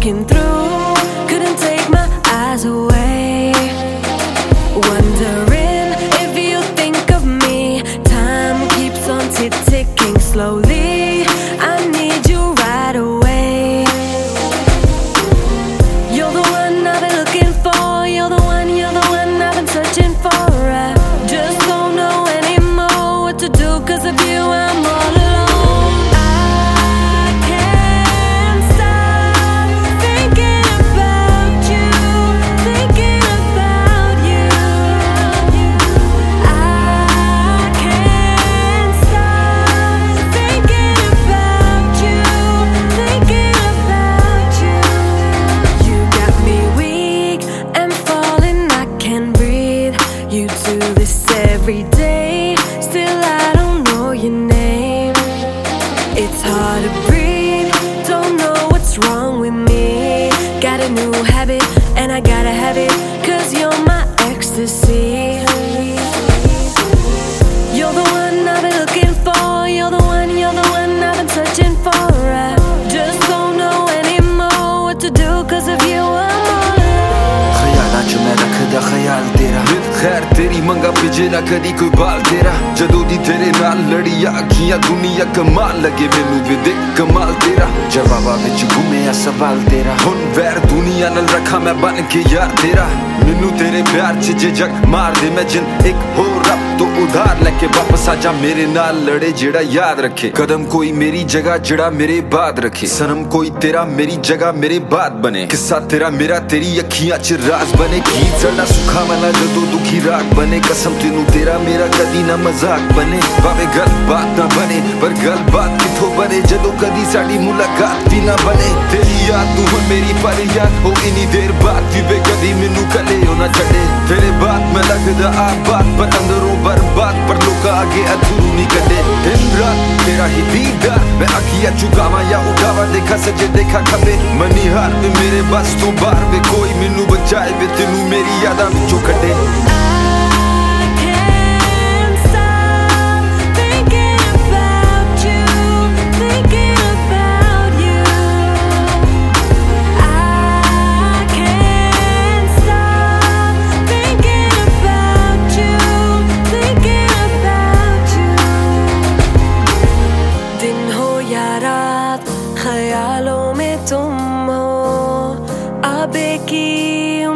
looking through, couldn't take my eyes away. Wondering if you think of me. Time keeps on ticking slowly. I need you right away. You're the one I've been looking for. You're the one I've been searching for. I just don't know anymore what to do, 'cause of you I'm all alone. I can't stop thinking about you, thinking about you. I can't stop thinking about you, thinking about you. You got me weak and falling, I can't breathe. You do this every day, still I don't know your name. It's hard to breathe, don't know what's wrong with me. Got a new habit and I gotta have it, 'cause you're my ecstasy. You're the one I've been looking for. You're the one I've been searching for. I just don't know anymore what to do, 'cause of you I'm all alone. ख्यालां च मैं रखदा ख्याल तेरा, खैर तेरी मंगा पिजे ना कदी कोई बाल तेरा। जदों दी तेरे नाल लड़ी अखियां दुनिया कमाल लगे मैनू वे देख कमाल तेरा। जवाबां विच घुमिया सवाल तेरा, हुण वैर दुनिया नाल रखा मैं बन के यार तेरा। मैनू तेरे प्यार च जे जग मार दे, मैं जिन एक होर रब तो उधार लेके वापस आ जा मेरे नाल लड़े जेड़ा याद रखे। कदम कोई मेरी जगह जेड़ा मेरे बाद रखे, सनम कोई तेरा मेरी जगह मेरे बाद बने। किस्सा तेरा मेरा तेरी अखियां च राज बने। गीत साडा सुखा वाला जदों दुखी राग बने। कसम तेनू तेरा मेरा कदी ना मजाक बने। भावे गल बात ना बने पर गल बात किथों बने, जदों कदी साडी मुलाकात भी ना बने। तेरी याद तू हुण मेरी फरियाद हो, इन्नी देर बाद भी वे कदी मैनू कले हो ना छड्डे। तेरे बाद मैं लगदा आबाद पर अंदरों बर्बाद, पर लोकां अगे अथरू नहीं कड्डे। दिन रात तेरा ही दीदार मैं अखियां चुकावां या उठावां, देखा सजे देखा खबे मनी हार वे मेरे बस तो बाहर वे कोई मैनू बचाए वे तेनू मेरी यादां विचों कड्डे। I can't stop thinking about you, thinking about you. I can't stop thinking about you, thinking about you. दिन हो या रात ख्यालों में तुम हो, आबे की